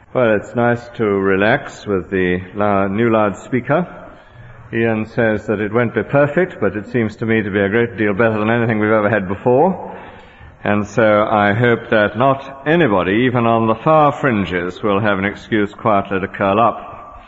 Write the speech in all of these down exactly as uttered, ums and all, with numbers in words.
Well, it's nice to relax with the la- new loudspeaker. Ian says that it won't be perfect, but it seems to me to be a great deal better than anything we've ever had before. And so I hope that not anybody, even on the far fringes, will have an excuse quietly to curl up.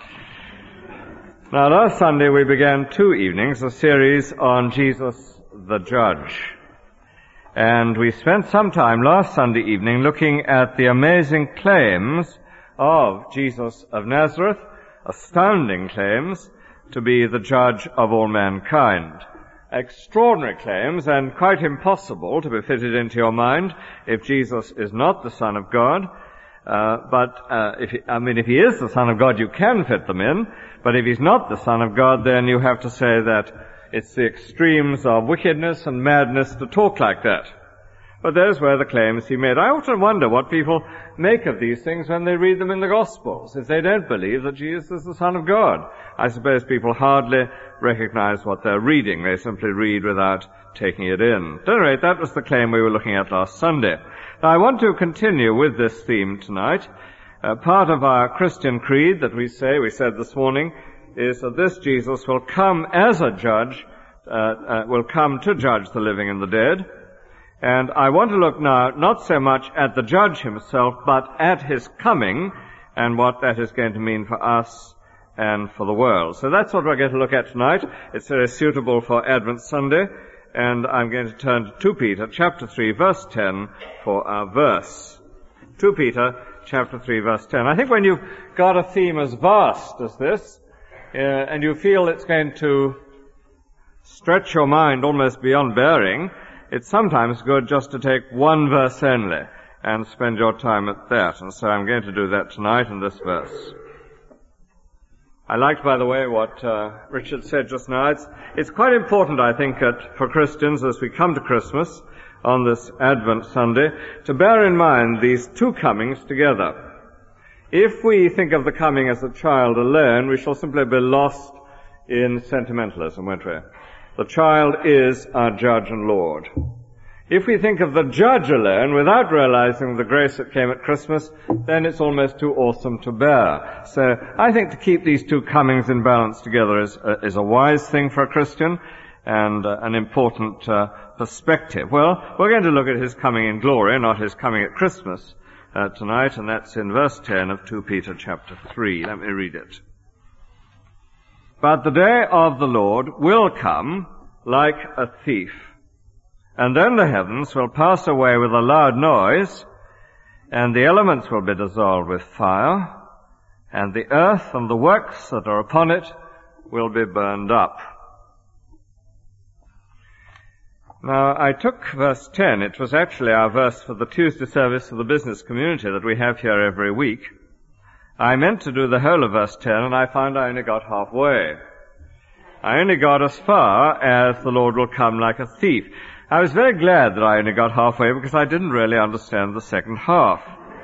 Now, last Sunday we began two evenings, a series on Jesus the Judge. And we spent some time last Sunday evening looking at the amazing claims of Jesus of Nazareth, astounding claims, to be the judge of all mankind. Extraordinary claims, and quite impossible to be fitted into your mind if Jesus is not the Son of God. Uh, but, uh, if he, I mean, if he is the Son of God, you can fit them in. But if he's not the Son of God, then you have to say that it's the extremes of wickedness and madness to talk like that. But those were the claims he made. I often wonder what people make of these things when they read them in the Gospels, if they don't believe that Jesus is the Son of God. I suppose people hardly recognize what they're reading. They simply read without taking it in. At any rate, that was the claim we were looking at last Sunday. Now, I want to continue with this theme tonight. Uh, part of our Christian creed that we say, we said this morning, is that this Jesus will come as a judge, uh, uh, will come to judge the living and the dead. And I want to look now not so much at the judge himself, but at his coming and what that is going to mean for us and for the world. So that's what we're going to look at tonight. It's very suitable for Advent Sunday, and I'm going to turn to Second Peter chapter three, verse ten for our verse. Second Peter chapter three, verse ten. I think when you've got a theme as vast as this, uh, and you feel it's going to stretch your mind almost beyond bearing, it's sometimes good just to take one verse only and spend your time at that. And so I'm going to do that tonight in this verse. I liked, by the way, what uh, Richard said just now. It's, it's quite important, I think, that for Christians as we come to Christmas on this Advent Sunday, to bear in mind these two comings together. If we think of the coming as a child alone, we shall simply be lost in sentimentalism, won't we? The child is our judge and Lord. If we think of the judge alone without realizing the grace that came at Christmas, then it's almost too awesome to bear. So I think to keep these two comings in balance together is, uh, is a wise thing for a Christian and uh, an important uh, perspective. Well, we're going to look at his coming in glory, not his coming at Christmas uh, tonight, and that's in verse ten of Second Peter chapter three. Let me read it. But the day of the Lord will come like a thief, and then the heavens will pass away with a loud noise, and the elements will be dissolved with fire, and the earth and the works that are upon it will be burned up. Now, I took verse ten. It was actually our verse for the Tuesday service of the business community that we have here every week. I meant to do the whole of verse ten, and I found I only got halfway. I only got as far as the Lord will come like a thief. I was very glad that I only got halfway because I didn't really understand the second half.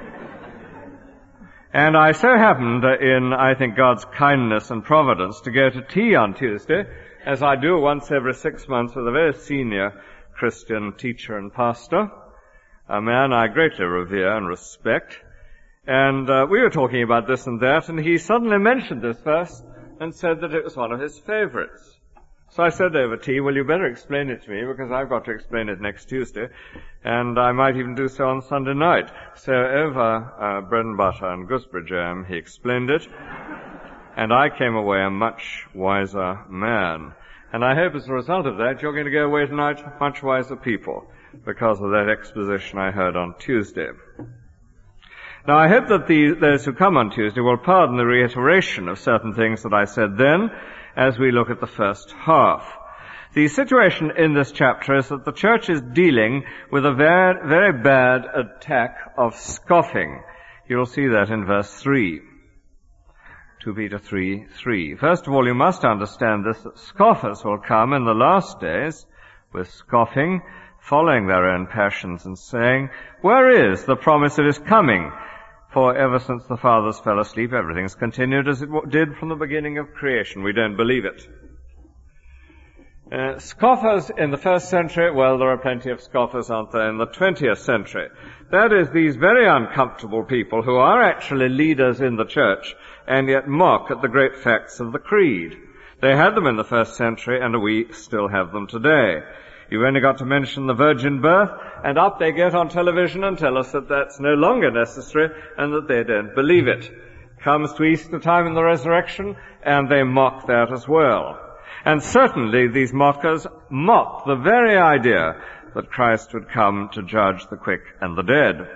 And I so happened, in, I think, God's kindness and providence, to go to tea on Tuesday, as I do once every six months with a very senior Christian teacher and pastor, a man I greatly revere and respect. And uh, we were talking about this and that, and he suddenly mentioned this verse and said that it was one of his favorites. So I said over tea, well, you better explain it to me, because I've got to explain it next Tuesday, and I might even do so on Sunday night. So over uh, bread and butter and gooseberry jam, he explained it, and I came away a much wiser man. And I hope as a result of that, you're going to go away tonight much wiser people, because of that exposition I heard on Tuesday. Now, I hope that the, those who come on Tuesday will pardon the reiteration of certain things that I said then as we look at the first half. The situation in this chapter is that the church is dealing with a very, very bad attack of scoffing. You'll see that in verse three. Second Peter three, three. First of all, you must understand this, that scoffers will come in the last days with scoffing, following their own passions and saying, where is the promise of his coming? For ever since the fathers fell asleep, everything's continued as it did from the beginning of creation. We don't believe it. Uh, scoffers in the first century, well, there are plenty of scoffers, aren't there, in the twentieth century. That is, these very uncomfortable people who are actually leaders in the church and yet mock at the great facts of the creed. They had them in the first century, and we still have them today. You've only got to mention the virgin birth, and up they get on television and tell us that that's no longer necessary and that they don't believe it. Comes to Easter time and the resurrection, and they mock that as well. And certainly these mockers mock the very idea that Christ would come to judge the quick and the dead.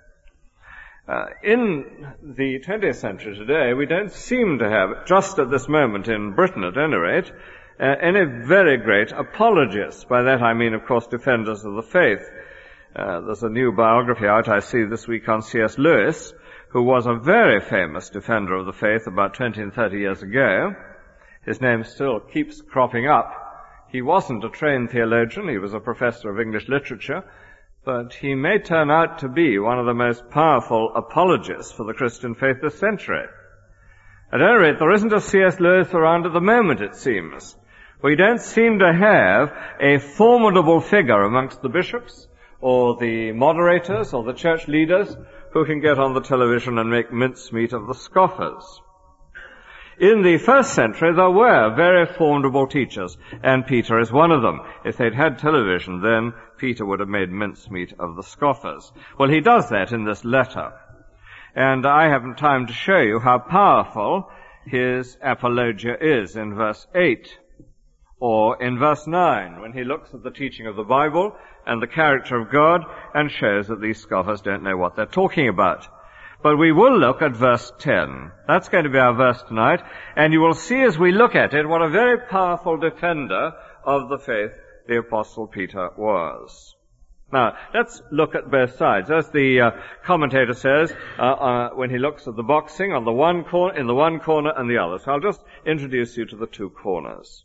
Uh, in the twentieth century today, we don't seem to have, just at this moment in Britain at any rate, uh, any very great apologists. By that I mean, of course, defenders of the faith. Uh, there's a new biography out I see this week on C S Lewis, who was a very famous defender of the faith about twenty and thirty years ago. His name still keeps cropping up. He wasn't a trained theologian, he was a professor of English literature, but he may turn out to be one of the most powerful apologists for the Christian faith this century. At any rate, there isn't a C S Lewis around at the moment, it seems. We don't seem to have a formidable figure amongst the bishops or the moderators or the church leaders who can get on the television and make mincemeat of the scoffers. In the first century, there were very formidable teachers, and Peter is one of them. If they'd had television, then Peter would have made mincemeat of the scoffers. Well, he does that in this letter. And I haven't time to show you how powerful his apologia is in verse eight, or in verse nine, when he looks at the teaching of the Bible and the character of God and shows that these scoffers don't know what they're talking about. But we will look at verse ten. That's going to be our verse tonight. And you will see as we look at it what a very powerful defender of the faith the Apostle Peter was. Now, let's look at both sides. As the uh, commentator says, uh, uh, when he looks at the boxing on the one cor- in the one corner and the other. So I'll just introduce you to the two corners.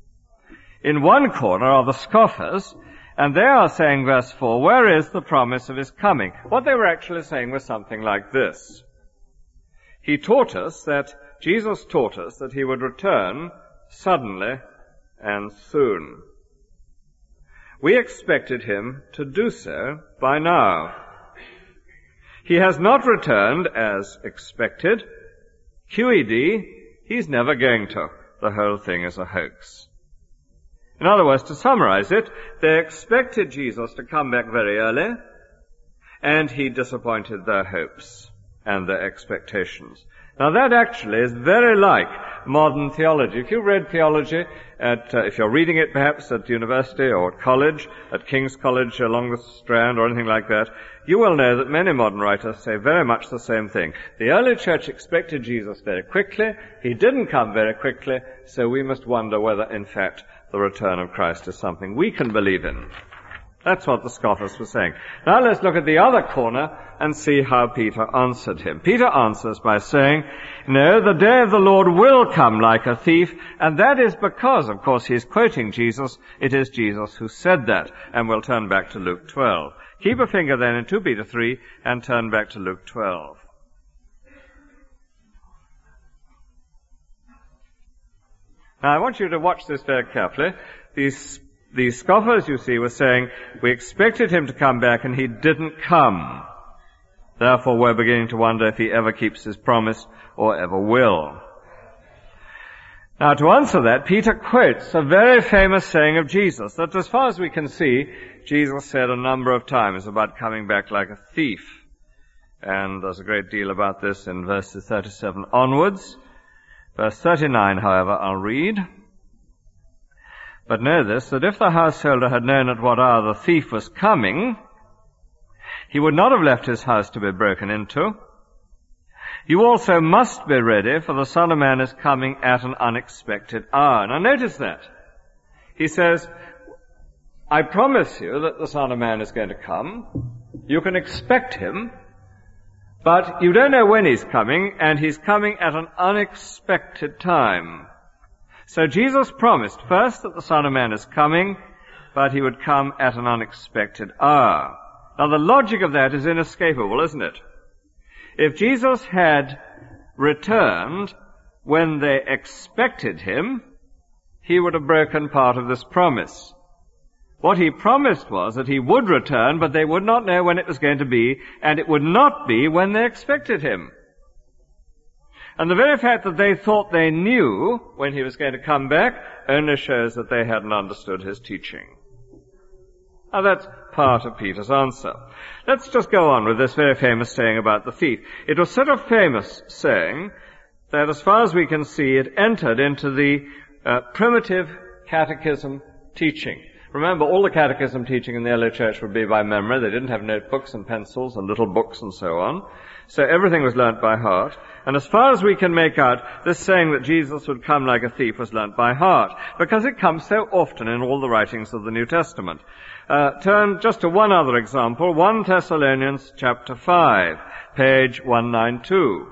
In one corner are the scoffers, and they are saying, verse four, where is the promise of his coming? What they were actually saying was something like this. He taught us that, Jesus taught us that he would return suddenly and soon. We expected him to do so by now. He has not returned as expected. Q E D, he's never going to. The whole thing is a hoax. In other words, to summarize it, they expected Jesus to come back very early, and he disappointed their hopes and their expectations. Now that actually is very like modern theology. If you read theology, at, uh, if you're reading it perhaps at university or at college, at King's College along the Strand or anything like that, you will know that many modern writers say very much the same thing. The early church expected Jesus very quickly. He didn't come very quickly, so we must wonder whether, in fact, the return of Christ is something we can believe in. That's what the scoffers were saying. Now let's look at the other corner and see how Peter answered him. Peter answers by saying, no, the day of the Lord will come like a thief, and that is because, of course, he's quoting Jesus. It is Jesus who said that, and we'll turn back to Luke twelve. Keep a finger then in Second Peter three and turn back to Luke twelve. Now I want you to watch this very carefully. These These scoffers, you see, were saying, we expected him to come back and he didn't come. Therefore, we're beginning to wonder if he ever keeps his promise or ever will. Now, to answer that, Peter quotes a very famous saying of Jesus that, as far as we can see, Jesus said a number of times about coming back like a thief. And there's a great deal about this in verses thirty-seven onwards. Verse thirty-nine, however, I'll read. But know this, that if the householder had known at what hour the thief was coming, he would not have left his house to be broken into. You also must be ready, for the Son of Man is coming at an unexpected hour. Now notice that. He says, I promise you that the Son of Man is going to come. You can expect him, but you don't know when he's coming, and he's coming at an unexpected time. So Jesus promised first that the Son of Man is coming, but he would come at an unexpected hour. Now the logic of that is inescapable, isn't it? If Jesus had returned when they expected him, he would have broken part of this promise. What he promised was that he would return, but they would not know when it was going to be, and it would not be when they expected him. And the very fact that they thought they knew when he was going to come back only shows that they hadn't understood his teaching. Now that's part of Peter's answer. Let's just go on with this very famous saying about the thief. It was such a famous saying that as far as we can see, it entered into the uh, primitive catechism teaching. Remember, all the catechism teaching in the early church would be by memory. They didn't have notebooks and pencils and little books and so on. So everything was learnt by heart. And as far as we can make out, this saying that Jesus would come like a thief was learnt by heart, because it comes so often in all the writings of the New Testament. Uh, turn just to one other example, First Thessalonians chapter five, page one ninety-two.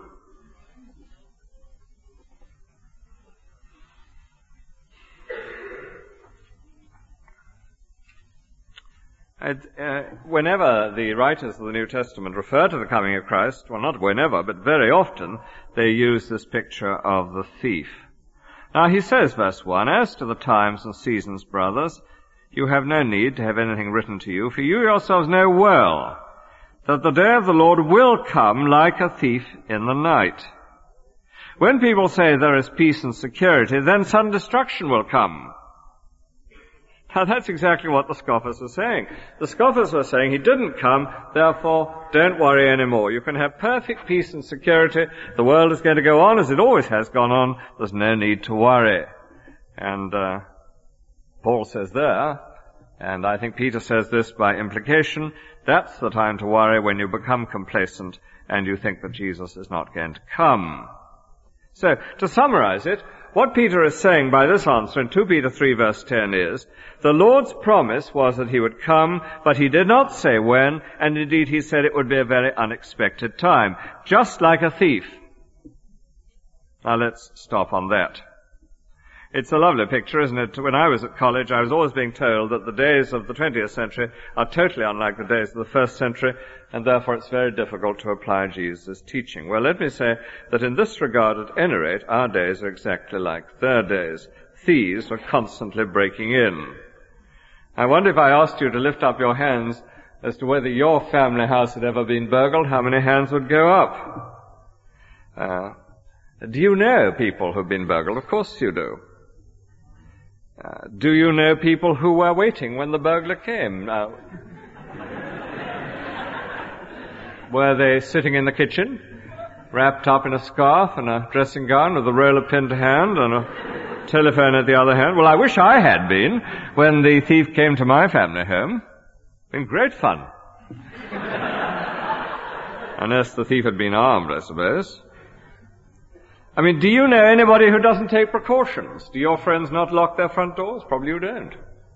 And, uh, whenever the writers of the New Testament refer to the coming of Christ, well, not whenever, but very often, they use this picture of the thief. Now, he says, verse one, "As to the times and seasons, brothers, you have no need to have anything written to you, for you yourselves know well that the day of the Lord will come like a thief in the night. When people say there is peace and security, then sudden destruction will come." Now that's exactly what the scoffers were saying. The scoffers were saying he didn't come, therefore don't worry anymore. You can have perfect peace and security. The world is going to go on as it always has gone on. There's no need to worry. And uh, Paul says there, and I think Peter says this by implication, that's the time to worry when you become complacent and you think that Jesus is not going to come. So, to summarize it, what Peter is saying by this answer in Second Peter three verse ten is, the Lord's promise was that he would come, but he did not say when, and indeed he said it would be a very unexpected time, just like a thief. Now let's stop on that. It's a lovely picture, isn't it? When I was at college, I was always being told that the days of the twentieth century are totally unlike the days of the first century, and therefore it's very difficult to apply Jesus' teaching. Well, let me say that in this regard, at any rate, our days are exactly like their days. Thieves are constantly breaking in. I wonder if I asked you to lift up your hands as to whether your family house had ever been burgled, how many hands would go up? Uh, do you know people who've been burgled? Of course you do. Uh, do you know people who were waiting when the burglar came? Uh, were they sitting in the kitchen, wrapped up in a scarf and a dressing gown with a roller pin to hand and a telephone at the other hand? Well, I wish I had been when the thief came to my family home. Been great fun. Unless the thief had been armed, I suppose. I mean, do you know anybody who doesn't take precautions? Do your friends not lock their front doors? Probably you don't.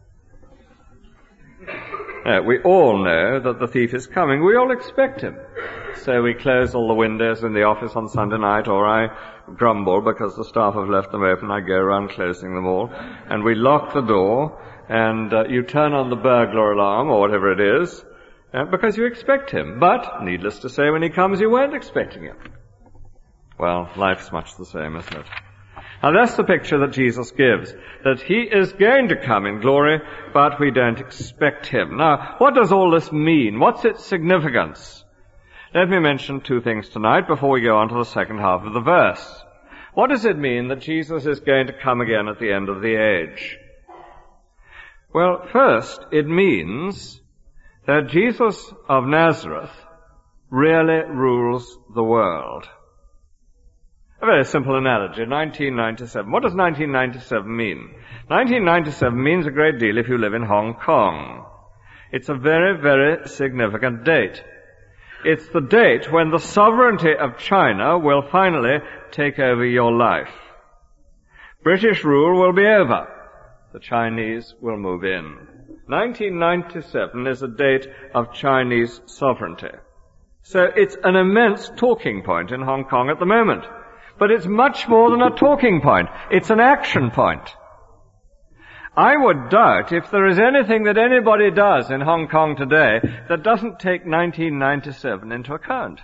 Uh, we all know that the thief is coming. We all expect him. So we close all the windows in the office on Sunday night, or I grumble because the staff have left them open. I go around closing them all. And we lock the door, and uh, you turn on the burglar alarm, or whatever it is, uh, because you expect him. But, needless to say, when he comes, you weren't expecting him. Well, life's much the same, isn't it? Now that's the picture that Jesus gives, that he is going to come in glory, but we don't expect him. Now, what does all this mean? What's its significance? Let me mention two things tonight before we go on to the second half of the verse. What does it mean that Jesus is going to come again at the end of the age? Well, first, it means that Jesus of Nazareth really rules the world. A very simple analogy, nineteen ninety-seven. What does nineteen ninety-seven mean? nineteen ninety-seven means a great deal if you live in Hong Kong. It's a very, very significant date. It's the date when the sovereignty of China will finally take over your life. British rule will be over. The Chinese will move in. nineteen ninety-seven is a date of Chinese sovereignty. So it's an immense talking point in Hong Kong at the moment. But it's much more than a talking point. It's an action point. I would doubt if there is anything that anybody does in Hong Kong today that doesn't take nineteen ninety-seven into account.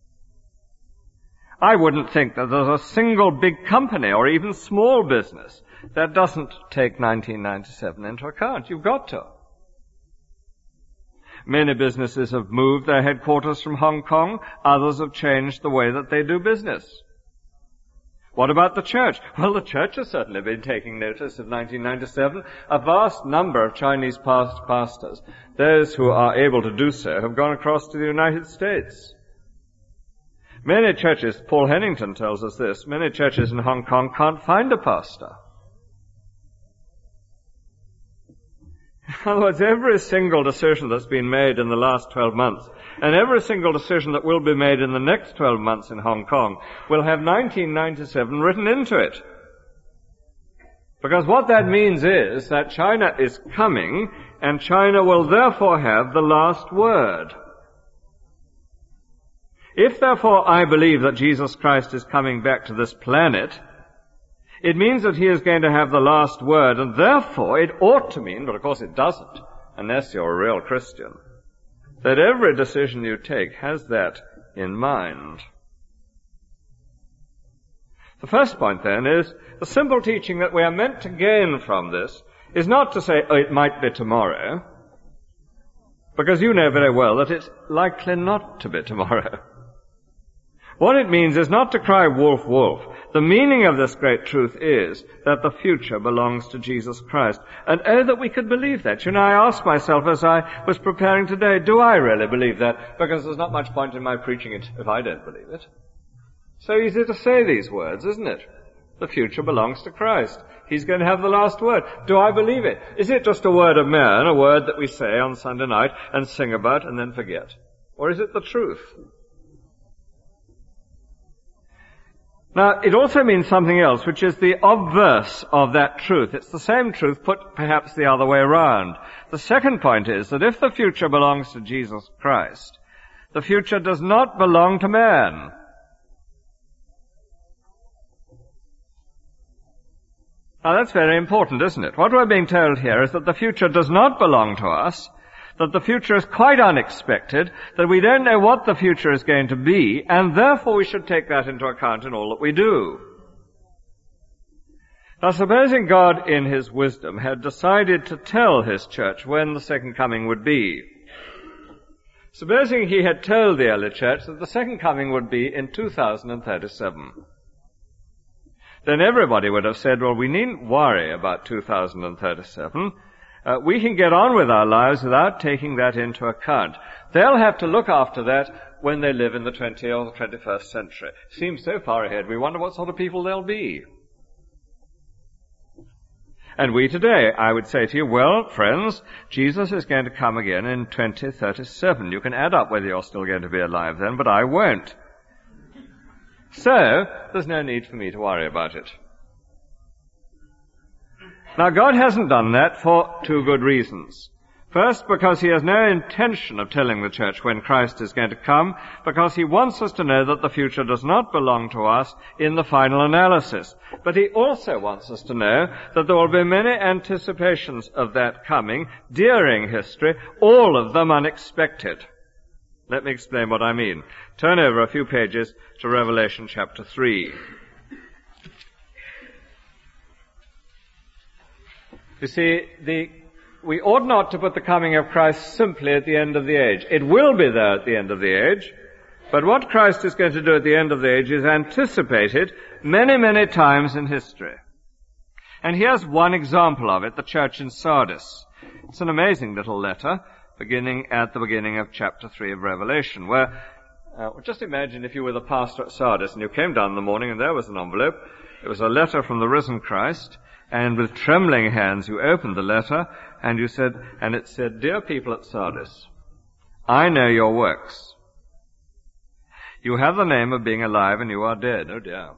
I wouldn't think that there's a single big company or even small business that doesn't take nineteen ninety-seven into account. You've got to. Many businesses have moved their headquarters from Hong Kong. Others have changed the way that they do business. What about the church? Well, the church has certainly been taking notice of nineteen ninety-seven. A vast number of Chinese past pastors, those who are able to do so, have gone across to the United States. Many churches, Paul Hennington tells us this, many churches in Hong Kong can't find a pastor. In other words, every single decision that's been made in the last twelve months, and every single decision that will be made in the next twelve months in Hong Kong, will have nineteen ninety-seven written into it. Because what that means is that China is coming, and China will therefore have the last word. If therefore I believe that Jesus Christ is coming back to this planet, it means that he is going to have the last word, and therefore it ought to mean, but of course it doesn't, unless you're a real Christian, that every decision you take has that in mind. The first point then is the simple teaching that we are meant to gain from this is not to say, oh, it might be tomorrow, because you know very well that it's likely not to be tomorrow. What it means is not to cry wolf, wolf. The meaning of this great truth is that the future belongs to Jesus Christ. And oh, that we could believe that. You know, I asked myself as I was preparing today, do I really believe that? Because there's not much point in my preaching it if I don't believe it. So easy to say these words, isn't it? The future belongs to Christ. He's going to have the last word. Do I believe it? Is it just a word of man, a word that we say on Sunday night and sing about and then forget? Or is it the truth? Now, it also means something else, which is the obverse of that truth. It's the same truth put perhaps the other way around. The second point is that if the future belongs to Jesus Christ, the future does not belong to man. Now, that's very important, isn't it? What we're being told here is that the future does not belong to us, that the future is quite unexpected, that we don't know what the future is going to be, and therefore we should take that into account in all that we do. Now, supposing God, in his wisdom, had decided to tell his church when the second coming would be. Supposing he had told the early church that the second coming would be in two thousand thirty-seven. Then everybody would have said, well, we needn't worry about two thousand thirty-seven. Uh, we can get on with our lives without taking that into account. They'll have to look after that when they live in the twentieth or the twenty-first century. Seems so far ahead, we wonder what sort of people they'll be. And we today, I would say to you, well, friends, Jesus is going to come again in twenty thirty-seven. You can add up whether you're still going to be alive then, but I won't. So, there's no need for me to worry about it. Now, God hasn't done that for two good reasons. First, because he has no intention of telling the church when Christ is going to come, because he wants us to know that the future does not belong to us in the final analysis. But he also wants us to know that there will be many anticipations of that coming during history, all of them unexpected. Let me explain what I mean. Turn over a few pages to Revelation chapter three. You see, the, we ought not to put the coming of Christ simply at the end of the age. It will be there at the end of the age, but what Christ is going to do at the end of the age is anticipated many, many times in history. And here's one example of it, the church in Sardis. It's an amazing little letter, beginning at the beginning of chapter three of Revelation, where, uh, just imagine if you were the pastor at Sardis and you came down in the morning and there was an envelope. It was a letter from the risen Christ. And with trembling hands you opened the letter, and you said, and it said, Dear people at Sardis, I know your works. You have the name of being alive and you are dead. Oh dear.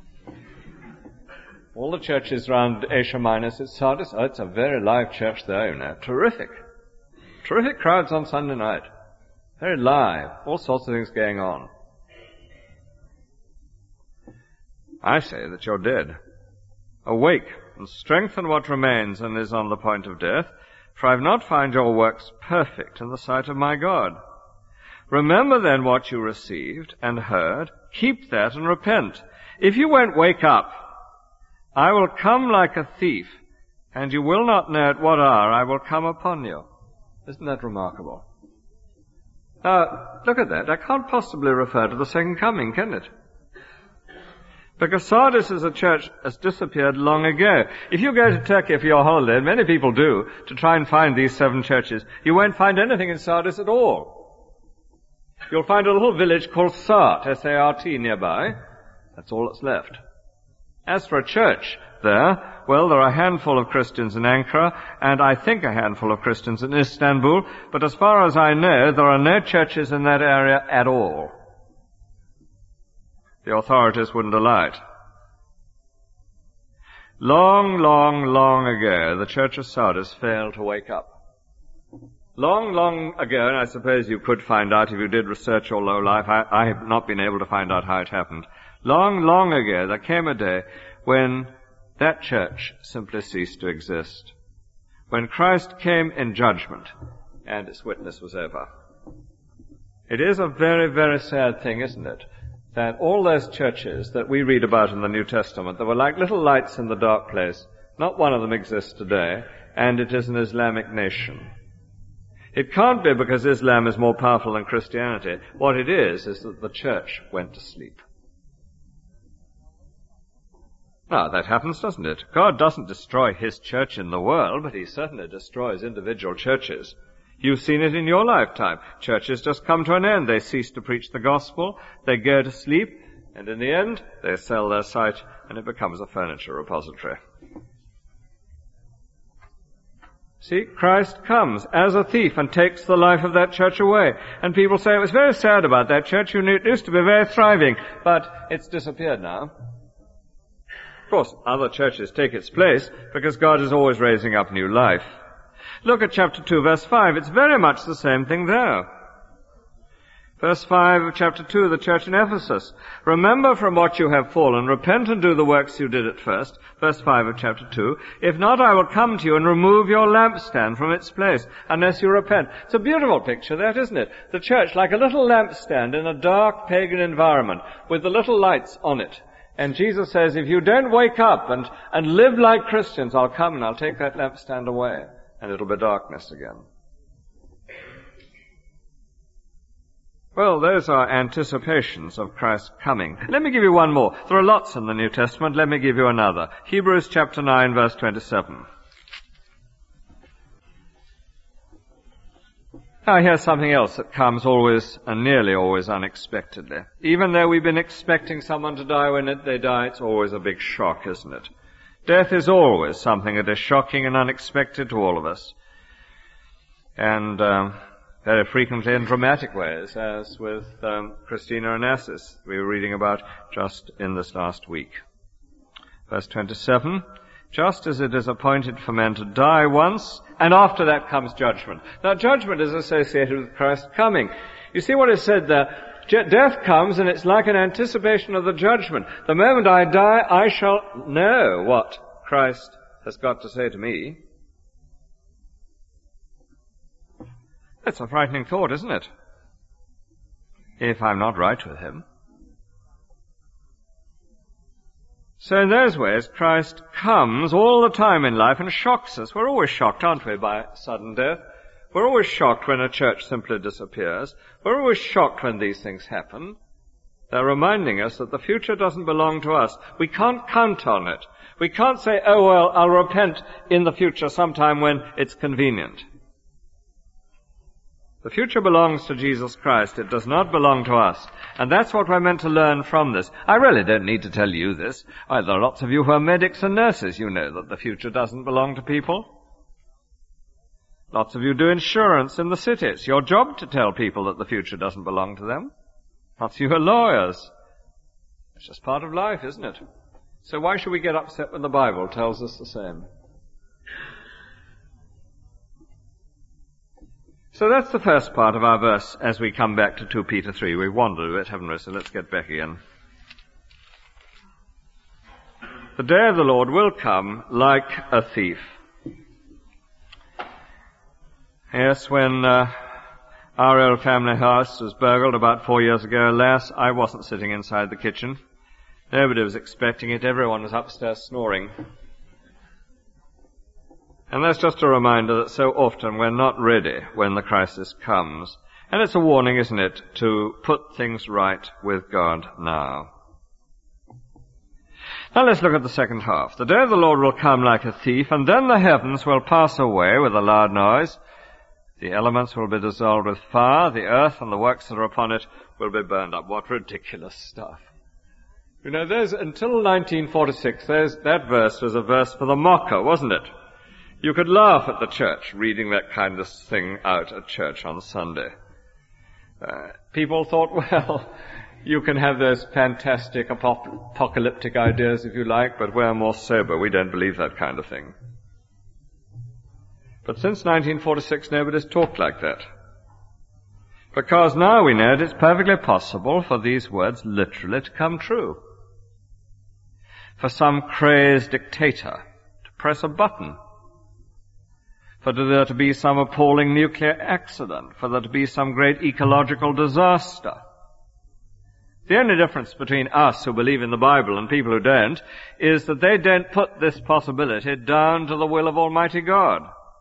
All the churches around Asia Minor at Sardis, oh, it's a very live church there, you know. Terrific. Terrific crowds on Sunday night. Very live. All sorts of things going on. I say that you're dead. Awake and strengthen what remains and is on the point of death, for I have not found your works perfect in the sight of my God. Remember then what you received and heard, keep that and repent. If you won't wake up I will come like a thief, and you will not know at what hour I will come upon you. Isn't that remarkable? Now, look at that. That can't possibly refer to the second coming, can it? Because Sardis as a church has disappeared long ago. If you go to Turkey for your holiday, and many people do, to try and find these seven churches, you won't find anything in Sardis at all. You'll find a little village called Sart, S A R T, nearby. That's all that's left. As for a church there, well, there are a handful of Christians in Ankara, and I think a handful of Christians in Istanbul, but as far as I know, there are no churches in that area at all. The authorities wouldn't allow it. Long, long, long ago, the Church of Sardis failed to wake up. Long, long ago, and I suppose you could find out if you did research all your life, I, I have not been able to find out how it happened. Long, long ago, there came a day when that church simply ceased to exist. When Christ came in judgment, and its witness was over. It is a very, very sad thing, isn't it? That all those churches that we read about in the New Testament, that were like little lights in the dark place, not one of them exists today, and it is an Islamic nation. It can't be because Islam is more powerful than Christianity. What it is, is that the church went to sleep. Now, that happens, doesn't it? God doesn't destroy his church in the world, but he certainly destroys individual churches. You've seen it in your lifetime. Churches just come to an end. They cease to preach the gospel. They go to sleep. And in the end, they sell their site and it becomes a furniture repository. See, Christ comes as a thief and takes the life of that church away. And people say, it was very sad about that church. It used to be very thriving, but it's disappeared now. Of course, other churches take its place because God is always raising up new life. Look at chapter two, verse five. It's very much the same thing there. Verse five of chapter two of the church in Ephesus. Remember from what you have fallen, repent and do the works you did at first. Verse five of chapter two. If not, I will come to you and remove your lampstand from its place, unless you repent. It's a beautiful picture, that, isn't it? The church like a little lampstand in a dark pagan environment, with the little lights on it. And Jesus says, if you don't wake up and, and live like Christians, I'll come and I'll take that lampstand away. And it'll be darkness again. Well, those are anticipations of Christ's coming. Let me give you one more. There are lots in the New Testament. Let me give you another. Hebrews chapter nine, verse twenty-seven. Now here's something else that comes always and nearly always unexpectedly. Even though we've been expecting someone to die, when they die, it's always a big shock, isn't it? Death is always something that is shocking and unexpected to all of us. And um, very frequently in dramatic ways, as with um, Christina Onassis, we were reading about just in this last week. Verse twenty-seven, just as it is appointed for men to die once, and after that comes judgment. Now, judgment is associated with Christ's coming. You see what is said there? Death comes, and it's like an anticipation of the judgment. The moment I die, I shall know what Christ has got to say to me. That's a frightening thought, isn't it? If I'm not right with him. So in those ways, Christ comes all the time in life and shocks us. We're always shocked, aren't we, by sudden death? We're always shocked when a church simply disappears. We're always shocked when these things happen. They're reminding us that the future doesn't belong to us. We can't count on it. We can't say, oh, well, I'll repent in the future sometime when it's convenient. The future belongs to Jesus Christ. It does not belong to us. And that's what we're meant to learn from this. I really don't need to tell you this. Well, there are lots of you who are medics and nurses. You know that the future doesn't belong to people. Lots of you do insurance in the city. It's your job to tell people that the future doesn't belong to them. Lots of you are lawyers. It's just part of life, isn't it? So why should we get upset when the Bible tells us the same? So that's the first part of our verse as we come back to two Peter three. We've wandered a bit, haven't we? So let's get back again. The day of the Lord will come like a thief. Yes, when uh, our old family house was burgled about four years ago, alas, I wasn't sitting inside the kitchen. Nobody was expecting it. Everyone was upstairs snoring. And that's just a reminder that so often we're not ready when the crisis comes. And it's a warning, isn't it, to put things right with God now. Now let's look at the second half. The day of the Lord will come like a thief, and then the heavens will pass away with a loud noise. The elements will be dissolved with fire. The earth and the works that are upon it will be burned up. What ridiculous stuff. You know, there's, until nineteen forty-six, there's, that verse was a verse for the mocker, wasn't it? You could laugh at the church reading that kind of thing out at church on Sunday. Uh, people thought, well, you can have those fantastic apop- apocalyptic ideas if you like, but we're more sober. We don't believe that kind of thing. But since nineteen forty-six, nobody's talked like that. Because now we know it's perfectly possible for these words literally to come true. For some crazed dictator to press a button. For there to be some appalling nuclear accident. For there to be some great ecological disaster. The only difference between us who believe in the Bible and people who don't is that they don't put this possibility down to the will of Almighty God.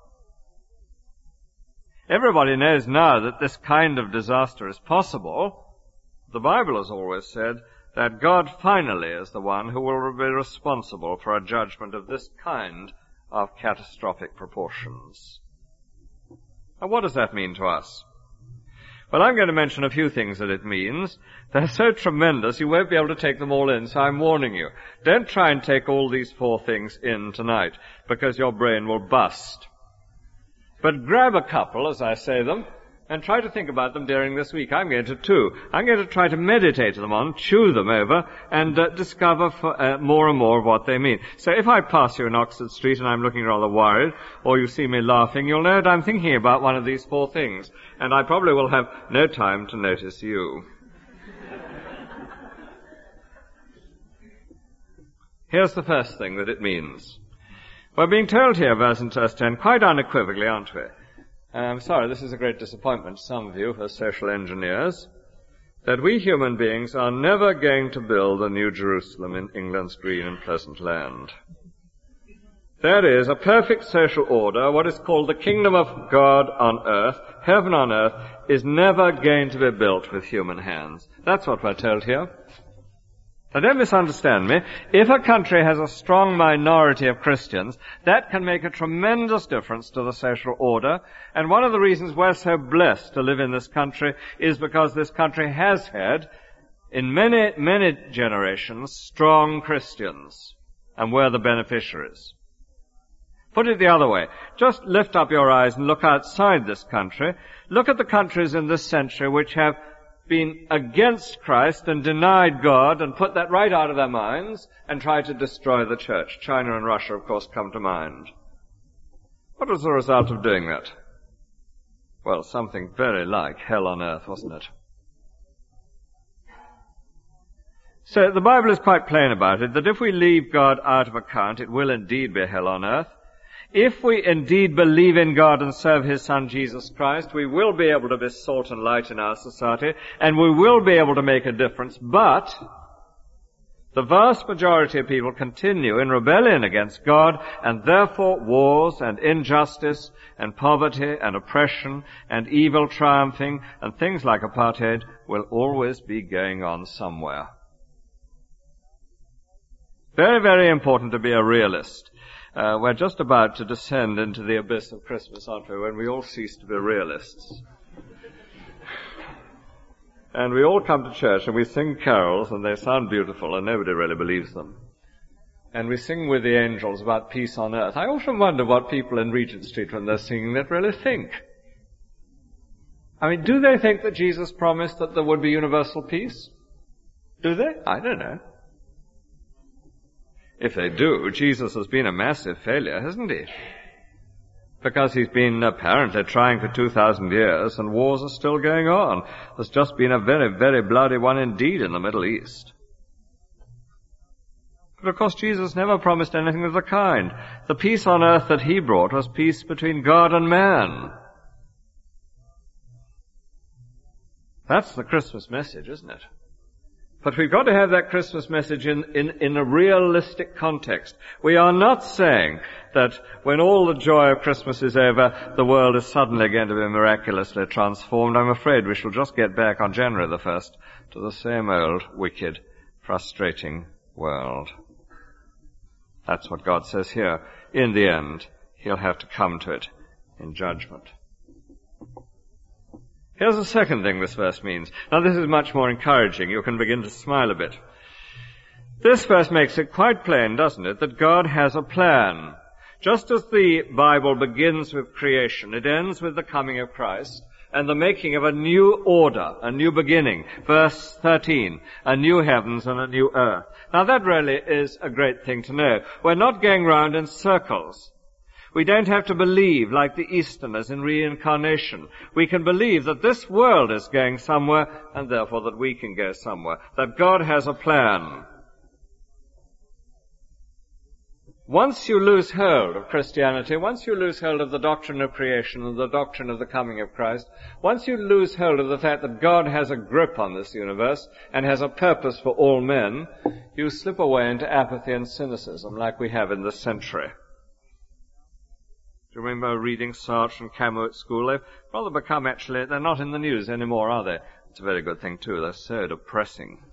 Everybody knows now that this kind of disaster is possible. The Bible has always said that God finally is the one who will be responsible for a judgment of this kind of catastrophic proportions. Now, what does that mean to us? Well, I'm going to mention a few things that it means. They're so tremendous you won't be able to take them all in, so I'm warning you. Don't try and take all these four things in tonight, because your brain will bust. But grab a couple, as I say them, and try to think about them during this week. I'm going to too. I'm going to try to meditate them on, chew them over, and uh, discover for, uh, more and more of what they mean. So if I pass you in Oxford Street and I'm looking rather worried, or you see me laughing, you'll know that I'm thinking about one of these four things. And I probably will have no time to notice you. Here's the first thing that it means. We're being told here, verse in verse ten, quite unequivocally, aren't we? I'm sorry, this is a great disappointment to some of you as social engineers, that we human beings are never going to build a new Jerusalem in England's green and pleasant land. There is a perfect social order, what is called the kingdom of God on earth, heaven on earth, is never going to be built with human hands. That's what we're told here. Now don't misunderstand me. If a country has a strong minority of Christians, that can make a tremendous difference to the social order. And one of the reasons we're so blessed to live in this country is because this country has had, in many, many generations, strong Christians. And we're the beneficiaries. Put it the other way. Just lift up your eyes and look outside this country. Look at the countries in this century which have been against Christ and denied God and put that right out of their minds and tried to destroy the church. China and Russia, of course, come to mind. What was the result of doing that? Well, something very like hell on earth, wasn't it? So the Bible is quite plain about it, that if we leave God out of account, it will indeed be hell on earth. If we indeed believe in God and serve His Son Jesus Christ, we will be able to be salt and light in our society, and we will be able to make a difference, but the vast majority of people continue in rebellion against God, and therefore wars and injustice and poverty and oppression and evil triumphing and things like apartheid will always be going on somewhere. Very, very important to be a realist. Uh, we're just about to descend into the abyss of Christmas, aren't we, when we all cease to be realists. And we all come to church and we sing carols and they sound beautiful and nobody really believes them. And we sing with the angels about peace on earth. I often wonder what people in Regent Street when they're singing that really think. I mean, do they think that Jesus promised that there would be universal peace? Do they? I don't know. If they do, Jesus has been a massive failure, hasn't he? Because he's been apparently trying for two thousand years and wars are still going on. There's just been a very, very bloody one indeed in the Middle East. But of course Jesus never promised anything of the kind. The peace on earth that he brought was peace between God and man. That's the Christmas message, isn't it? But we've got to have that Christmas message in, in, in a realistic context. We are not saying that when all the joy of Christmas is over, the world is suddenly going to be miraculously transformed. I'm afraid we shall just get back on January the first to the same old, wicked, frustrating world. That's what God says here. In the end, he'll have to come to it in judgment. Here's the second thing this verse means. Now this is much more encouraging. You can begin to smile a bit. This verse makes it quite plain, doesn't it, that God has a plan. Just as the Bible begins with creation, it ends with the coming of Christ and the making of a new order, a new beginning. Verse thirteen, a new heavens and a new earth. Now that really is a great thing to know. We're not going round in circles. We don't have to believe, like the Easterners, in reincarnation. We can believe that this world is going somewhere, and therefore that we can go somewhere. That God has a plan. Once you lose hold of Christianity, once you lose hold of the doctrine of creation and the doctrine of the coming of Christ, once you lose hold of the fact that God has a grip on this universe and has a purpose for all men, you slip away into apathy and cynicism like we have in this century. Do you remember reading Sartre and Camus at school? They've rather become, actually, they're not in the news anymore, are they? It's a very good thing, too. They're so depressing.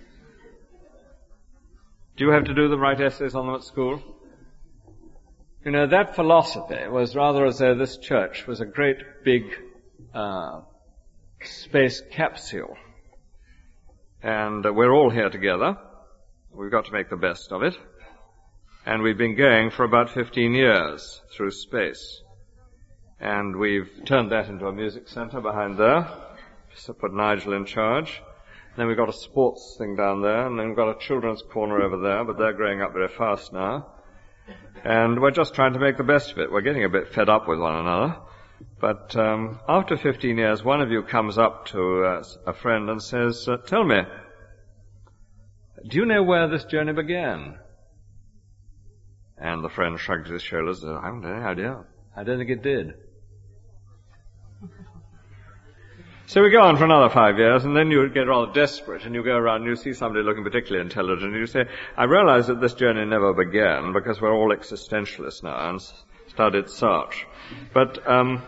Do you have to do the right essays on them at school? You know, that philosophy was rather as though this church was a great big uh, space capsule. And uh, we're all here together. We've got to make the best of it. And we've been going for about fifteen years through space. And we've turned that into a music center behind there. So put Nigel in charge. Then we've got a sports thing down there, and then we've got a children's corner over there, but they're growing up very fast now. And we're just trying to make the best of it. We're getting a bit fed up with one another. But um, after fifteen years, one of you comes up to uh, a friend and says, uh, tell me, do you know where this journey began? And the friend shrugged his shoulders and said, I haven't any idea. I don't think it did. So we go on for another five years, and then you get rather desperate, and you go around and you see somebody looking particularly intelligent, and you say, I realize that this journey never began, because we're all existentialists now, and studied Sartre. But, um,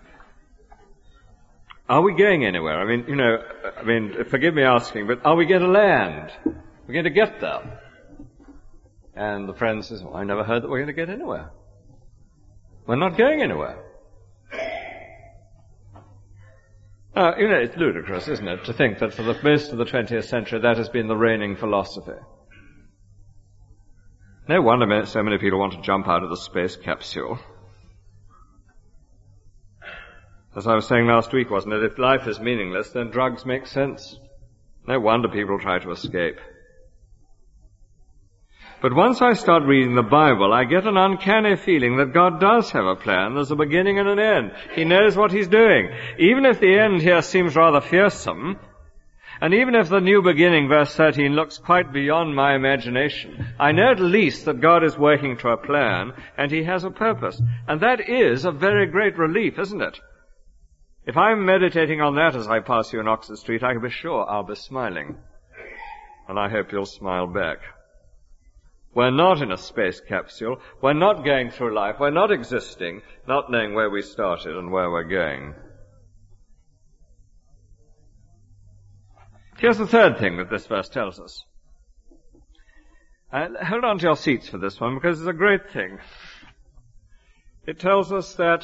are we going anywhere? I mean, you know, I mean, forgive me asking, but are we going to land? We're going to get there. And the friend says, well, I never heard that we're going to get anywhere. We're not going anywhere. Uh, you know, it's ludicrous, isn't it, to think that for the most of the twentieth century that has been the reigning philosophy. No wonder so many people want to jump out of the space capsule. As I was saying last week, wasn't it, if life is meaningless, then drugs make sense. No wonder people try to escape. But once I start reading the Bible, I get an uncanny feeling that God does have a plan. There's a beginning and an end. He knows what he's doing. Even if the end here seems rather fearsome, and even if the new beginning, verse thirteen, looks quite beyond my imagination, I know at least that God is working to a plan, and he has a purpose. And that is a very great relief, isn't it? If I'm meditating on that as I pass you in Oxford Street, I can be sure I'll be smiling. And I hope you'll smile back. We're not in a space capsule. We're not going through life. We're not existing, not knowing where we started and where we're going. Here's the third thing that this verse tells us. Uh, hold on to your seats for this one, because it's a great thing. It tells us that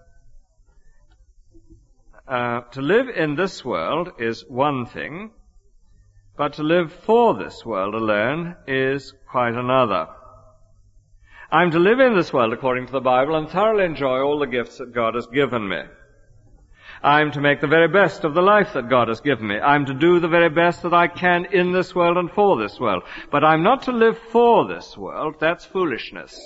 uh, to live in this world is one thing, but to live for this world alone is quite another. I'm to live in this world according to the Bible and thoroughly enjoy all the gifts that God has given me. I'm to make the very best of the life that God has given me. I'm to do the very best that I can in this world and for this world. But I'm not to live for this world. That's foolishness.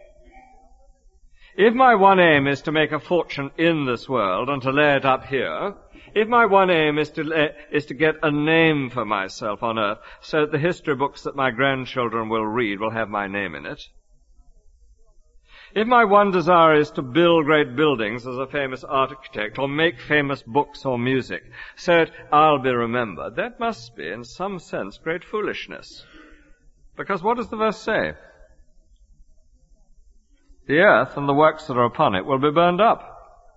If my one aim is to make a fortune in this world and to lay it up here, if my one aim is to lay, is to get a name for myself on earth, so that the history books that my grandchildren will read will have my name in it, If my one desire is to build great buildings as a famous architect, or make famous books or music, so that I'll be remembered, that must be, in some sense, great foolishness. Because what does the verse say? The earth and the works that are upon it will be burned up.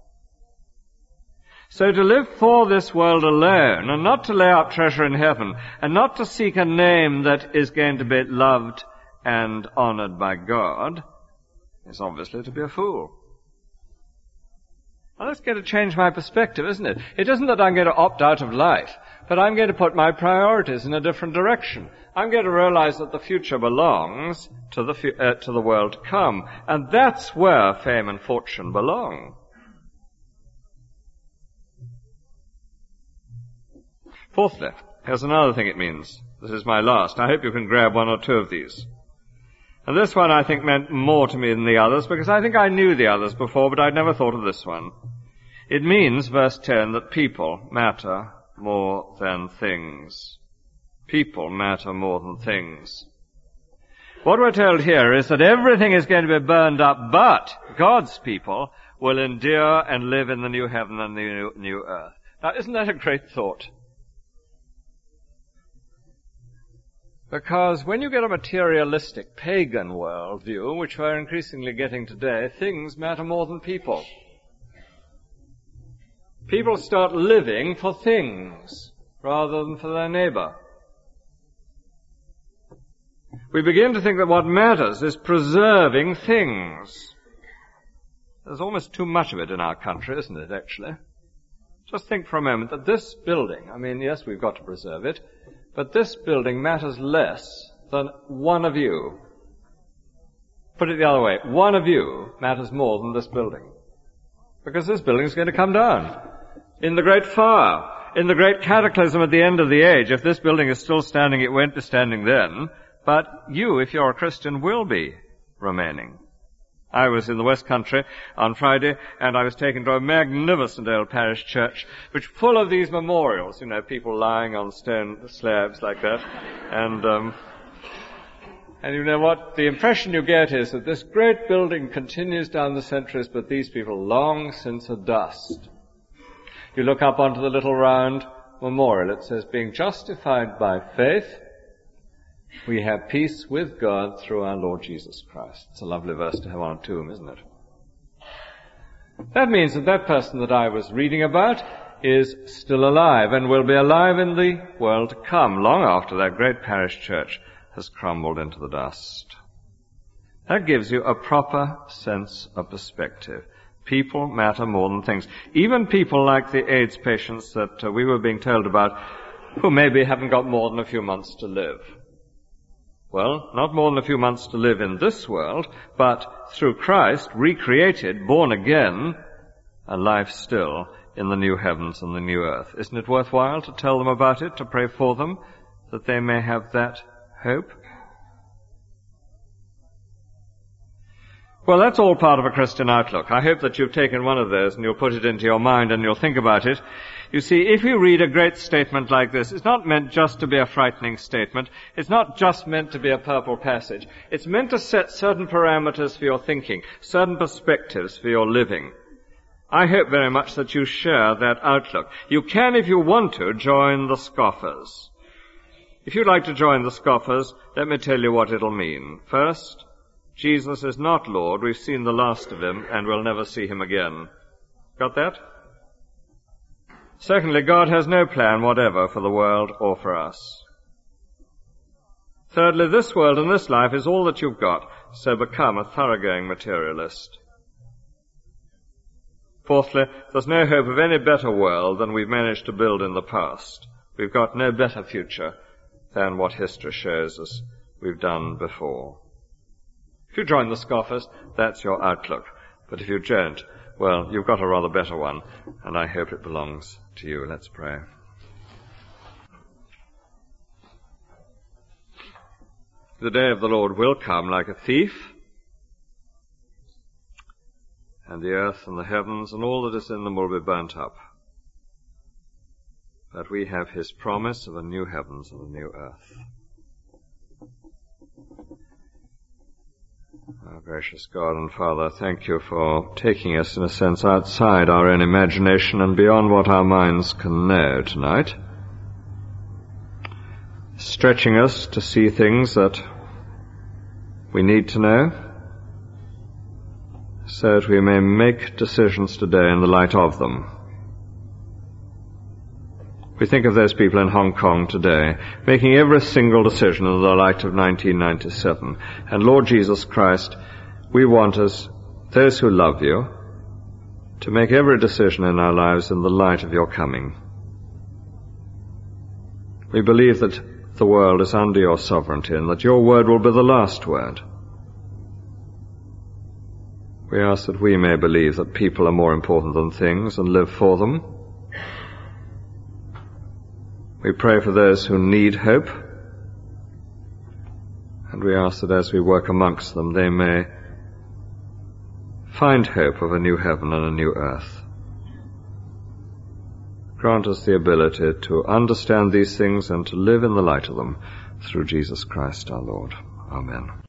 So to live for this world alone, and not to lay up treasure in heaven, and not to seek a name that is going to be loved and honored by God, is obviously to be a fool. Now that's going to change my perspective, isn't it? It isn't that I'm going to opt out of life, but I'm going to put my priorities in a different direction. I'm going to realize that the future belongs to the, fu- uh, to the world to come, and that's where fame and fortune belong. Fourthly, here's another thing it means. This is my last. I hope you can grab one or two of these. And this one, I think, meant more to me than the others, because I think I knew the others before, but I'd never thought of this one. It means, verse ten, that people matter more than things. People matter more than things. What we're told here is that everything is going to be burned up, but God's people will endure and live in the new heaven and the new, new earth. Now, isn't that a great thought? Because when you get a materialistic pagan worldview, which we're increasingly getting today, things matter more than people. People start living for things rather than for their neighbor. We begin to think that what matters is preserving things. There's almost too much of it in our country, isn't it, actually? Just think for a moment that this building, I mean, yes, we've got to preserve it, but this building matters less than one of you. Put it the other way, one of you matters more than this building. Because this building is going to come down. In the great fire, in the great cataclysm at the end of the age, if this building is still standing, it won't be standing then. But you, if you're a Christian, will be remaining. I was in the West Country on Friday, and I was taken to a magnificent old parish church, which full of these memorials, you know, people lying on stone slabs like that. And, um, and you know what? The impression you get is that this great building continues down the centuries, but these people long since are dust. You look up onto the little round memorial. It says, being justified by faith, we have peace with God through our Lord Jesus Christ. It's a lovely verse to have on a tomb, isn't it? That means that that person that I was reading about is still alive and will be alive in the world to come, long after that great parish church has crumbled into the dust. That gives you a proper sense of perspective. People matter more than things. Even people like the AIDS patients that uh, we were being told about, who maybe haven't got more than a few months to live. Well, not more than a few months to live in this world, but through Christ, recreated, born again, a life still in the new heavens and the new earth. Isn't it worthwhile to tell them about it, to pray for them, that they may have that hope? Well, that's all part of a Christian outlook. I hope that you've taken one of those and you'll put it into your mind and you'll think about it. You see, if you read a great statement like this, it's not meant just to be a frightening statement. It's not just meant to be a purple passage. It's meant to set certain parameters for your thinking, certain perspectives for your living. I hope very much that you share that outlook. You can, if you want to, join the scoffers. If you'd like to join the scoffers, let me tell you what it'll mean. First, Jesus is not Lord. We've seen the last of him, and we'll never see him again. Got that? Secondly, God has no plan whatever for the world or for us. Thirdly, this world and this life is all that you've got, so become a thoroughgoing materialist. Fourthly, there's no hope of any better world than we've managed to build in the past. We've got no better future than what history shows us we've done before. If you join the scoffers, that's your outlook. But if you don't, well, you've got a rather better one, and I hope it belongs to you. Let's pray. The day of the Lord will come like a thief, and the earth and the heavens and all that is in them will be burnt up. But we have his promise of a new heavens and a new earth. Our gracious God and Father, thank you for taking us, in a sense, outside our own imagination and beyond what our minds can know tonight, stretching us to see things that we need to know, so that we may make decisions today in the light of them. We think of those people in Hong Kong today, making every single decision in the light of nineteen ninety-seven. And Lord Jesus Christ, we want, as those who love you, to make every decision in our lives in the light of your coming. We believe that the world is under your sovereignty and that your word will be the last word. We ask that we may believe that people are more important than things and live for them. We pray for those who need hope, and we ask that as we work amongst them, they may find hope of a new heaven and a new earth. Grant us the ability to understand these things and to live in the light of them through Jesus Christ our Lord. Amen.